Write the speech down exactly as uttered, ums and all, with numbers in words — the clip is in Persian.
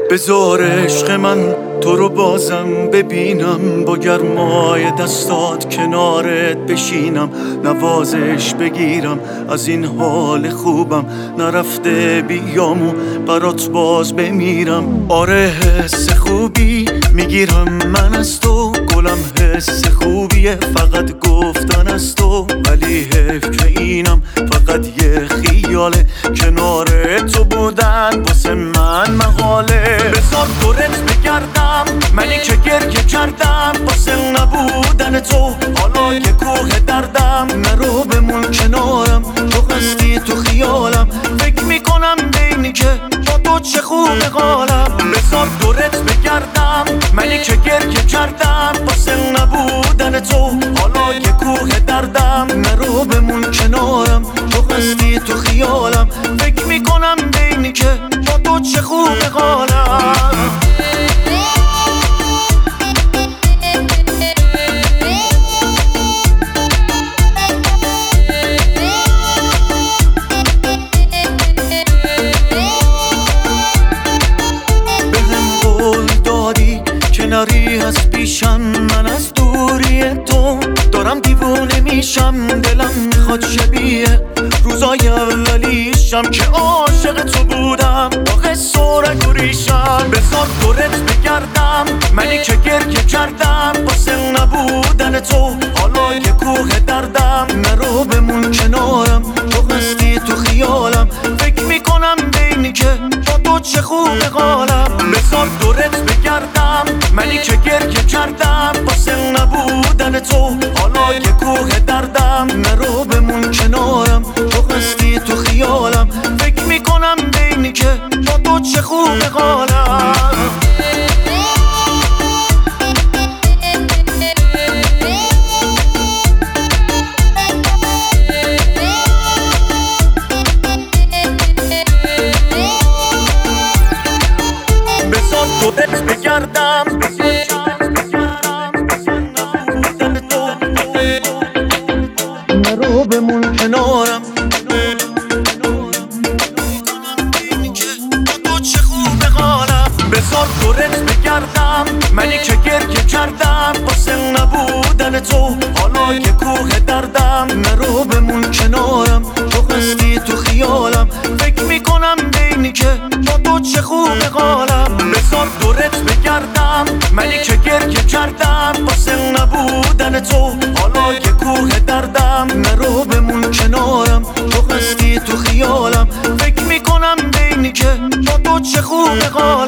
بذار عشق من تو رو بازم ببینم، با گرمای دستات کنارت بشینم، نوازش بگیرم از این حال خوبم، نرفته بیامو برات باز بمیرم. آره حس خوبی میگیرم من از تو، گلم حس خوبیه فقط گفتن از تو، ولی حیف که اینم فقط یه خیاله، کنار تو بودن واسه من مقاله. بذار دورت بگردم منی که گریه کردم واسه نبودن تو، حالا یه کوه دردم، نرو بمون کنارم، تو هستی تو خیالم، فکر میکنم بینی که با تو چه خوبه حالم. بذار دورت بگردم منی که گریه کردم واسه نبودن تو، حالا یه کوه دردم، نرو بمون کنارم، تو هستی تو خیالم، فکر میکنم بینی که با تو چه خوبه حالم. نری از پیشم من از دوری تو دارم دیوونه میشم، دلم میخواد شبیه روزای اولیشم که عاشق تو بودم با قصه و رگ و ریشم. بذار دورت بگردم منی که گریه کردم واسه نبودن تو، حالا یه کوه دردم، نرو بمون کنارم، تو هستی تو خیالم، فکر میکنم بینی که با تو چه خوبه حالم. بذار دورت بگردم منی که گریه کردم واسه نبودن تو، حالا یه کوه دردم، نرو بمون کنارم، تو هستی تو خیالم، فکر میکنم بینی که با تو چه خوبه حالم. بذار دورت بگردم نرو بمون کنارم، تو چه خوبه حالم. بذار دورت بگردم منی که گریه کردم واسه نبودن تو، حالا یه کوه دردم، نرو بمون کنارم، تو هستی تو خیالم، فکر میکنم بینی که با تو چه خوبه حالم. بذار دورت بگردم منی که گریه کردم واسه نبودن تو، حالا یه کوه دردم، نرو بمون کنارم، تو هستی تو خیالم، فکر میکنم بینی که با تو چه خوبه حالم.